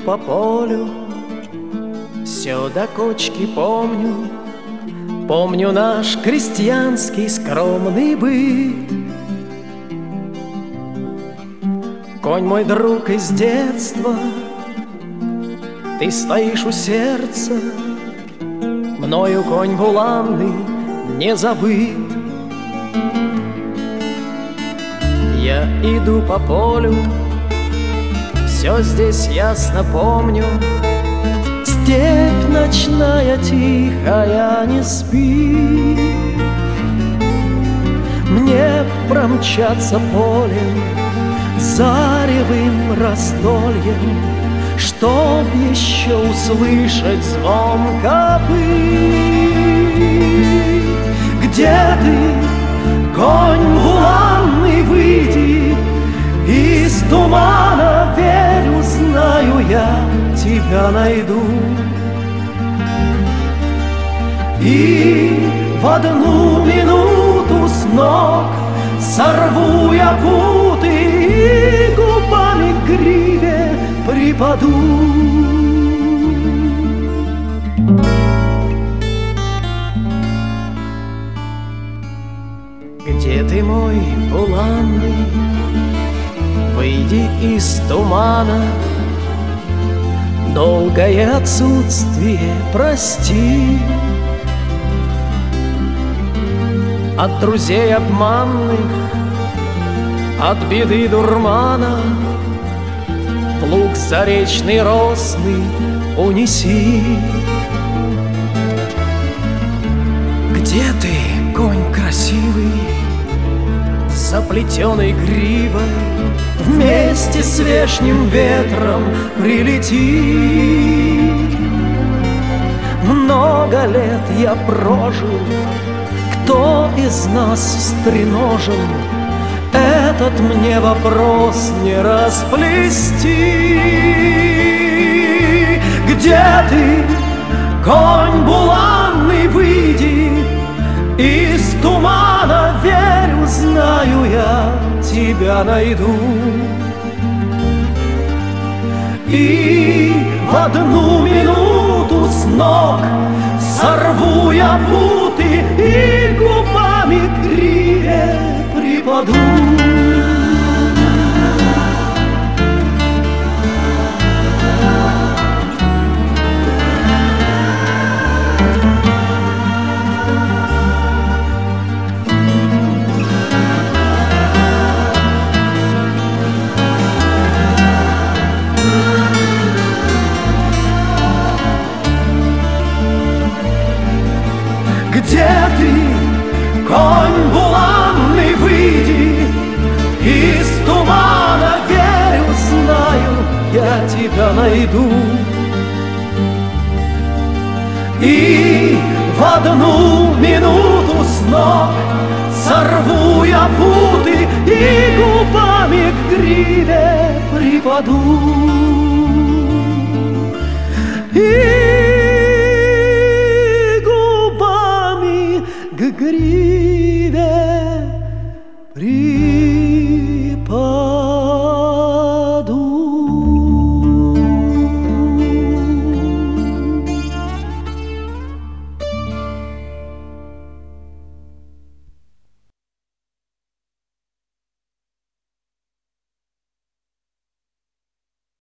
по полю, все до кочки помню. Помню наш крестьянский скромный быт. Конь мой друг из детства, ты стоишь у сердца, мною конь буланный не забыт. Я иду по полю, все здесь ясно помню. Степь ночная тихая не спит. Мне промчаться полем, заревым раздольем, чтоб еще услышать звон копыт. Где ты, конь буланный, выйди из тумана, верю, знаю, я тебя найду. И в одну минуту с ног сорву я путы и губами к гриве припаду. Где ты, мой буланный, выйди из тумана, долгое отсутствие прости. От друзей обманных, от беды дурмана плуг заречный росный унеси. Где ты, конь красивый, с заплетенной гривой, вместе с вешним ветром прилети? Много лет я прожил, кто из нас стреножен, этот мне вопрос не расплести. Где ты, конь буланный, выйди из тумана, верю, знаю, я тебя найду. И в одну минуту с ног сорву я путы и губами к гриве припаду. Где ты, конь буланный, выйди из тумана, верю, знаю, я тебя найду. И в одну минуту с ног сорву я путы и губами к гриве припаду. К гриве припаду.